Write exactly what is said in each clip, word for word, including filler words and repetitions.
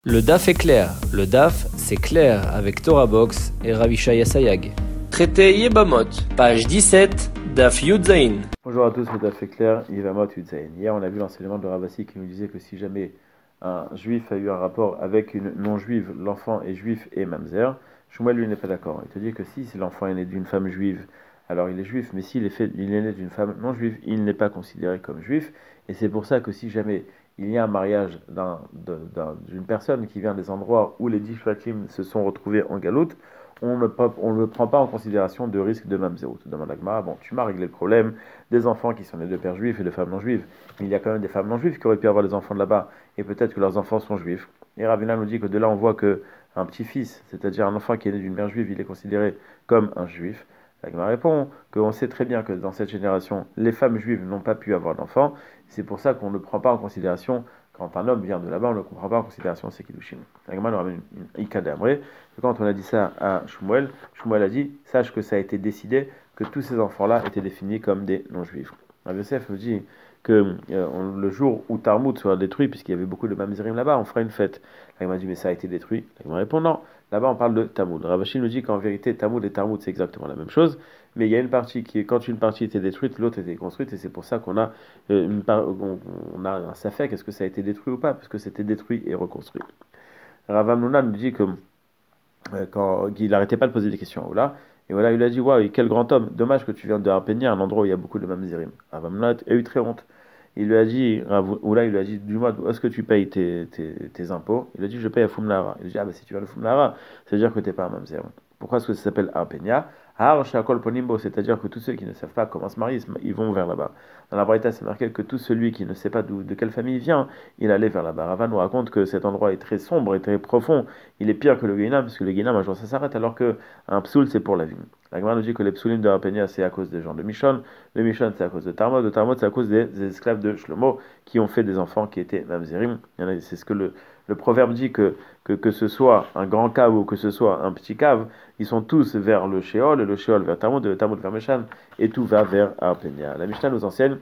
Le D A F est clair. Le D A F, c'est clair avec Torah Box et Ravishaya Sayag. Traité Yebamot, page dix-sept, D A F Yudzaïn. Bonjour à tous, le D A F est clair, Yebamot Yudzaïn. Hier, on a vu l'enseignement de Ravasi qui nous disait que si jamais un juif a eu un rapport avec une non-juive, l'enfant est juif et mamzer, Shmuel lui n'est pas d'accord. Il te dit que si l'enfant est né d'une femme juive, alors il est juif, mais s'il est, fait, il est né d'une femme non-juive, il n'est pas considéré comme juif. Et c'est pour ça que si jamais il y a un mariage d'un, d'un, d'une personne qui vient des endroits où les dix shvatim se sont retrouvés en galoute, on ne, on ne prend pas en considération de risque de mamzerut. Demande la Gemara, bon, tu m'as réglé le problème des enfants qui sont nés de pères juifs et de femmes non juives, mais il y a quand même des femmes non juives qui auraient pu avoir des enfants de là-bas, et peut-être que leurs enfants sont juifs. Et Ravina nous dit que de là on voit que un petit-fils, c'est-à-dire un enfant qui est né d'une mère juive, il est considéré comme un juif. La Gemara répond qu'on sait très bien que dans cette génération, les femmes juives n'ont pas pu avoir d'enfants. C'est pour ça qu'on ne prend pas en considération, quand un homme vient de là-bas, on ne prend pas en considération ses kiddushin. La Gemara nous ramène une ika d'amré. Quand on a dit ça à Shmuel, Shmuel a dit, sache que ça a été décidé que tous ces enfants-là étaient définis comme des non-juifs. Rav Yosef nous dit que euh, on, le jour où Tarmout sera détruit, puisqu'il y avait beaucoup de mamzerim là-bas, on fera une fête. La Gemara dit, mais ça a été détruit. La Gemara répond, non. Là-bas, on parle de Tamoud. Ravashi nous dit qu'en vérité, Tamoud et Tarmout, c'est exactement la même chose, mais il y a une partie qui est, quand une partie était détruite, l'autre était construite, et c'est pour ça qu'on a, euh, une par, on, on a un safek, est-ce que ça a été détruit ou pas, parce que c'était détruit et reconstruit. Rav Hamnuna nous dit que euh, quand, qu'il n'arrêtait pas de poser des questions à Oula, et voilà, il a dit, waouh, quel grand homme, dommage que tu viens de Harpenia, un endroit où il y a beaucoup de mamzerim. Rav Hamnuna a eu très honte. Il lui a dit, Oula, il lui a dit, dis-moi, où est-ce que tu payes tes, tes, tes impôts? Il a dit, je paye à Fumlara. Il a dit, ah, bah si tu vas à Fumlara, ça veut dire que tu n'es pas un mamzer. Pourquoi est-ce que ça s'appelle Harpenia? Har Shakol Ponimbo, c'est-à-dire que tous ceux qui ne savent pas comment se marier, ils vont vers là-bas. Dans la Braïta, c'est marqué que tout celui qui ne sait pas de quelle famille il vient, il allait vers là-bas. Rava nous raconte que cet endroit est très sombre et très profond. Il est pire que le Guénam, parce que le Guénam, un jour, ça s'arrête, alors qu'un psoul, c'est pour la vie. La Gemara nous dit que les psoulim de Harpenia, c'est à cause des gens de Mishon. Le Mishon, c'est à cause de Tarmod. De Tarmod, c'est à cause des, des esclaves de Shlomo qui ont fait des enfants qui étaient mamzerim. C'est ce que le, le proverbe dit que, que que ce soit un grand cave ou que ce soit un petit cave, ils sont tous vers le Sheol, et le Sheol vers Tarmod, et le Tarmod vers Meshan, et tout va vers Harpenia. La Mishnah nous enseigne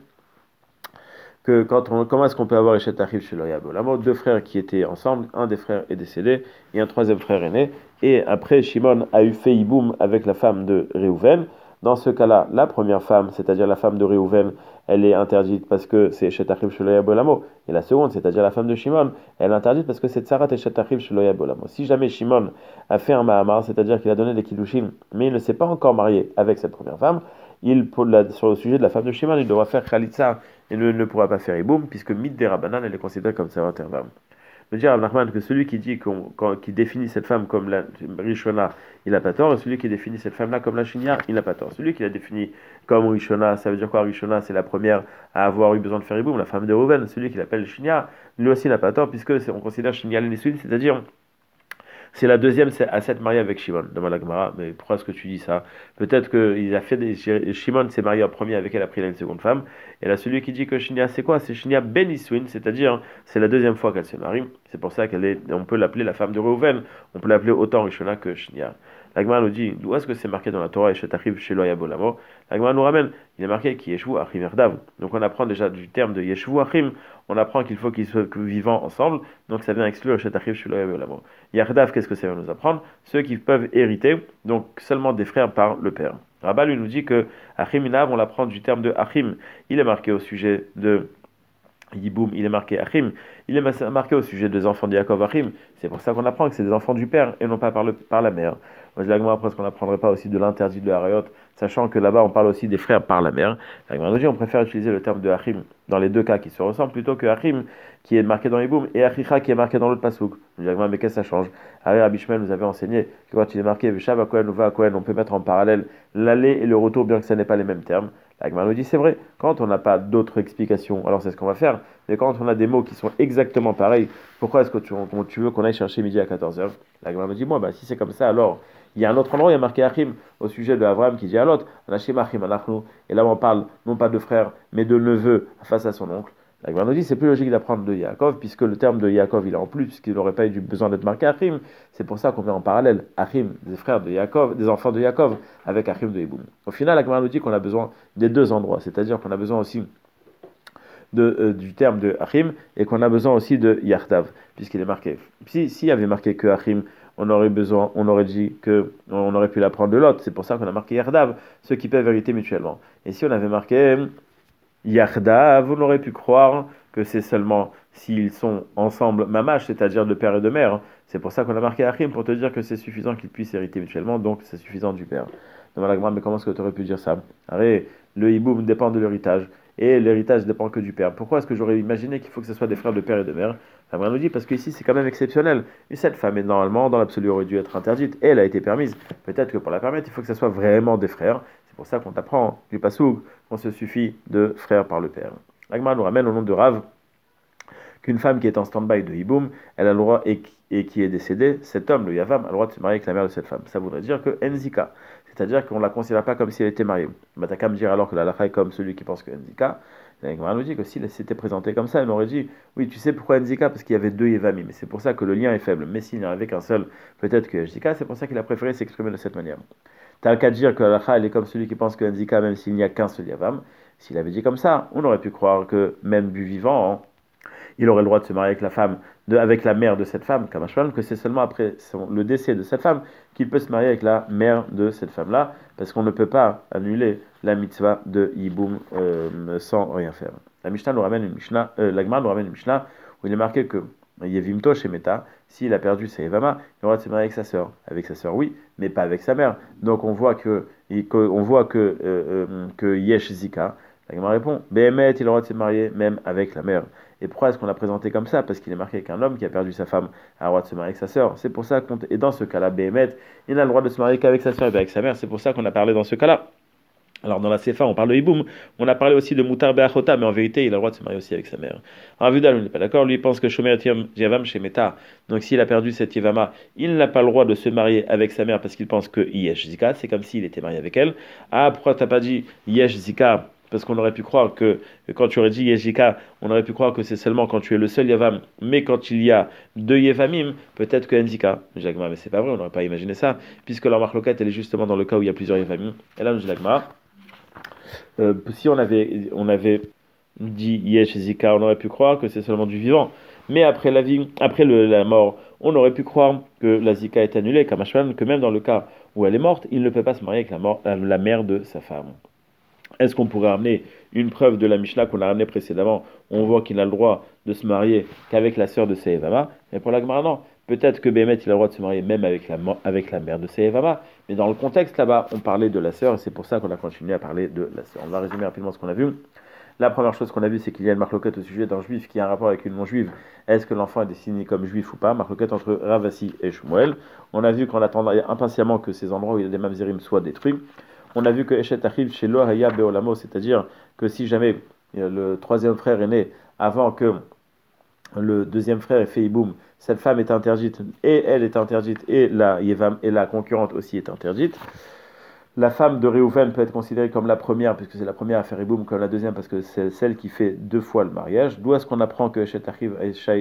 que quand on, comment est-ce qu'on peut avoir Eshet Achiv chez l'Oyabo? La mort deux frères qui étaient ensemble, un des frères est décédé, et un troisième frère est né, et après Shimon a eu fait Iboum avec la femme de Réhouven. Dans ce cas-là, la première femme, c'est-à-dire la femme de Réhouven, elle est interdite parce que c'est Eshet Achiv chez l'Oyabo Lamo, et la seconde, c'est-à-dire la femme de Shimon, elle est interdite parce que c'est Tsarat Eshet Achiv chez l'Oyabo Lamo. Si jamais Shimon a fait un Mahamar, c'est-à-dire qu'il a donné des Kiddushin, mais il ne s'est pas encore marié avec cette première femme, il, pour la, sur le sujet de la femme de Shimon, il devra faire Khalitsa et ne, ne pourra pas faire Iboum, puisque Mid des Rabbanan, elle est considérée comme Tsarat Ervam. Me dire Rav Nachman que celui qui dit qu'on, qui définit cette femme comme la Rishona, il n'a pas tort, et celui qui définit cette femme-là comme la Shinya, il n'a pas tort. Celui qui la définit comme Rishona, ça veut dire quoi? Rishona, c'est la première à avoir eu besoin de faire Iboum, la femme de Reuven. Celui qui l'appelle Shinya, lui aussi n'a pas tort, puisque on considère Shinya l'Enisouin, c'est-à-dire c'est la deuxième à s'être mariée avec Shimon. Demande la Gemara, mais pourquoi est-ce que tu dis ça? Peut-être qu'il a fait des... Shimon s'est marié en premier avec elle, après il a une seconde femme. Et là, celui qui dit que Shinya, c'est quoi? C'est Shinya Ben Iswin, c'est-à-dire c'est la deuxième fois qu'elle se marie. C'est pour ça qu'elle est, on peut l'appeler la femme de Reuven. On peut l'appeler autant Rishona que Shinya. La Gemara nous dit, d'où est-ce que c'est marqué dans la Torah, et Shetachib chez Loyabolamo? La Gemara nous ramène, il est marqué qui Yeshvu Achim Erdav. Donc on apprend déjà du terme de Yeshvu Achim, on apprend qu'il faut qu'ils soient vivants ensemble, donc ça vient exclure Shetachib chez Loyabolamo. Yardav, qu'est-ce que ça va nous apprendre? Ceux qui peuvent hériter, donc seulement des frères par le père. Rabba lui nous dit que Achim Inav, on l'apprend du terme de Achim, il est marqué au sujet de Yiboum, il est marqué Achim, il est marqué au sujet des enfants de Yaakov Achim, c'est pour ça qu'on apprend que c'est des enfants du père et non pas par, le, par la mère. Moi je l'agma après, qu'on n'apprendrait pas aussi de l'interdit de Harayot, sachant que là-bas on parle aussi des frères par la mère. L'agma nous dit on préfère utiliser le terme de Achim dans les deux cas qui se ressemblent plutôt que Achim qui est marqué dans Yiboum et Achicha qui est marqué dans l'autre pasouk. L'agma mais qu'est-ce que ça change? Harry Abishmael nous avait enseigné que quand il est marqué Veshav Akohen ou Va Akohen, on peut mettre en parallèle l'aller et le retour bien que ce n'est pas les mêmes termes. La Gemara nous dit c'est vrai, quand on n'a pas d'autres explications, alors c'est ce qu'on va faire, mais quand on a des mots qui sont exactement pareils, pourquoi est-ce que tu, tu veux qu'on aille chercher midi à quatorze heures? La Gemara nous dit moi, bah, si c'est comme ça, alors il y a un autre endroit, il y a marqué Achim au sujet de Abraham qui dit à l'autre, Anashim Achim Anachnu, et là on parle non pas de frère, mais de neveu face à son oncle. La Gemara nous dit c'est plus logique d'apprendre de Yaakov, puisque le terme de Yaakov il est en plus, puisqu'il n'aurait pas eu besoin d'être marqué Achim. C'est pour ça qu'on met en parallèle Achim, des frères de Yaakov, des enfants de Yaakov, avec Achim de Iboum. Au final, la Gemara nous dit qu'on a besoin des deux endroits, c'est-à-dire qu'on a besoin aussi de, euh, du terme de Achim et qu'on a besoin aussi de Yardav, puisqu'il est marqué. Si, s'il y avait marqué que Achim, on aurait besoin, on aurait dit que on aurait pu l'apprendre de l'autre. C'est pour ça qu'on a marqué Yardav, ceux qui peuvent hériter mutuellement. Et si on avait marqué Yardav, on aurait pu croire que c'est seulement s'ils sont ensemble mamash, c'est-à-dire de père et de mère. C'est pour ça qu'on a marqué Achim, pour te dire que c'est suffisant qu'ils puissent hériter mutuellement, donc c'est suffisant du père. Donc voilà, mais comment est-ce que tu aurais pu dire ça? Arrête, le hiboum dépend de l'héritage, et l'héritage dépend que du père. Pourquoi est-ce que j'aurais imaginé qu'il faut que ce soit des frères de père et de mère? Abraham nous dit parce qu'ici c'est quand même exceptionnel. Et cette femme est normalement, dans l'absolu, aurait dû être interdite, et elle a été permise. Peut-être que pour la permettre, il faut que ce soit vraiment des frères. C'est pour ça qu'on t'apprend du pasouk qu'on se suffit de frères par le père. L'Agma nous ramène au nom de Rav qu'une femme qui est en stand-by de hiboum, elle a le droit et, et qui est décédée, cet homme, le yavam, a le droit de se marier avec la mère de cette femme. Ça voudrait dire que enzika, c'est-à-dire qu'on ne la considère pas comme si elle était mariée. Bah, t'as qu'à me dire alors que la lacha est comme celui qui pense que enzika. L'Agma nous dit que si elle s'était présentée comme ça, elle aurait dit oui, tu sais pourquoi enzika? Parce qu'il y avait deux yevamim, mais c'est pour ça que le lien est faible. Mais s'il n'y en avait qu'un seul, peut-être que enzika, c'est pour ça qu'il a préféré s'exprimer de cette manière. T'as qu'à dire que la lacha, elle est comme celui qui pense que enzika, même s'il n'y a qu'un seul yavam. S'il avait dit comme ça, on aurait pu croire que même du vivant, hein, il aurait le droit de se marier avec la femme, de, avec la mère de cette femme, Kamashwan, que c'est seulement après son, le décès de cette femme qu'il peut se marier avec la mère de cette femme-là, parce qu'on ne peut pas annuler la mitzvah de Yiboum euh, sans rien faire. La Mishnah nous ramène une Mishnah, euh, la Gemara nous ramène une Mishnah où il est marqué que Yevimto Shemeta, s'il a perdu sa Evama, il a le droit de se marier avec sa sœur. Avec sa sœur, oui, mais pas avec sa mère. Donc on voit que, on voit que, euh, euh, que Yesh Zika. La Gemara répond, Behemet, il a le droit de se marier même avec la mère. Et pourquoi est-ce qu'on l'a présenté comme ça? Parce qu'il est marqué qu'un homme qui a perdu sa femme a le droit de se marier avec sa sœur. C'est pour ça qu'on, et dans ce cas-là, Behemet, il n'a le droit de se marier qu'avec sa sœur et avec sa mère. C'est pour ça qu'on a parlé dans ce cas-là. Alors dans la Sefa, on parle de Hiboum, on a parlé aussi de Moutar Be'achota, mais en vérité, il a le droit de se marier aussi avec sa mère. Alors Avidal, on n'est pas d'accord, lui il pense que Shomer Yavam chez Meta, donc s'il a perdu cette Yevama, il n'a pas le droit de se marier avec sa mère parce qu'il pense que Yesh Zika, c'est comme s'il était marié avec elle. Ah, pourquoi t'as pas dit Yesh Zika? Parce qu'on aurait pu croire que, quand tu aurais dit Yeshika, on aurait pu croire que c'est seulement quand tu es le seul Yavam, mais quand il y a deux Yevamim, peut-être que Enzika. Jagma, mais c'est pas vrai, on n'aurait pas imaginé ça, puisque la marloquette, elle est justement dans le cas où il y a plusieurs Yevamim. Et là, Jagma, euh, si on avait, on avait dit Yesh Zika, on aurait pu croire que c'est seulement du vivant. Mais après la vie, après le, la mort, on aurait pu croire que la Zika est annulée, comme Ashwan, que même dans le cas où elle est morte, il ne peut pas se marier avec la, mort, la mère de sa femme. Est-ce qu'on pourrait ramener une preuve de la Mishnah qu'on a ramenée précédemment? On voit qu'il a le droit de se marier qu'avec la sœur de Se'evama. Mais pour la Gemara, non. Peut-être que Bémet, il a le droit de se marier même avec la, avec la mère de Se'evama. Mais dans le contexte là-bas, on parlait de la sœur et c'est pour ça qu'on a continué à parler de la sœur. On va résumer rapidement ce qu'on a vu. La première chose qu'on a vu, c'est qu'il y a une marloquette au sujet d'un juif qui a un rapport avec une non-juive. Est-ce que l'enfant est destiné comme juif ou pas? Marloquette entre Ravasi et Shmuel. On a vu qu'on attendait impatiemment que ces endroits où il y a des mamzerim soient détruits. On a vu que Eshet arrive chez Loahaya Beolamo, c'est-à-dire que si jamais le troisième frère est né avant que le deuxième frère ait fait Iboum, cette femme est interdite, et elle est interdite, et la, Yevam, et la concurrente aussi est interdite. La femme de Réhouven peut être considérée comme la première, puisque c'est la première à faire Iboum, comme la deuxième, parce que c'est celle qui fait deux fois le mariage. D'où est-ce qu'on apprend que Eshet arrive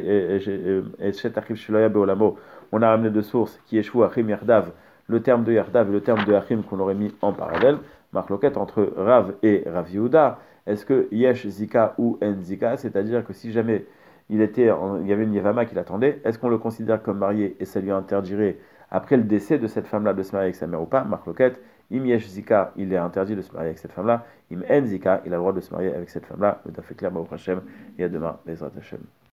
chez Loahaya Beolamo? On a ramené deux sources, qui échouent à Achim Yardav, le terme de Yardav et le terme de Achim qu'on aurait mis en parallèle, marloquette entre Rav et Rav Yehuda. Est-ce que Yesh Zika ou En Zika, c'est-à-dire que si jamais il, était en, il y avait une Yevama qui l'attendait, est-ce qu'on le considère comme marié et ça lui interdirait, après le décès de cette femme-là, de se marier avec sa mère ou pas? Marloquette, Im Yesh Zika, il est interdit de se marier avec cette femme-là. Im En Zika, il a le droit de se marier avec cette femme-là. Le daf est clair, Baruch Hashem, et à demain, Bezrat Hashem.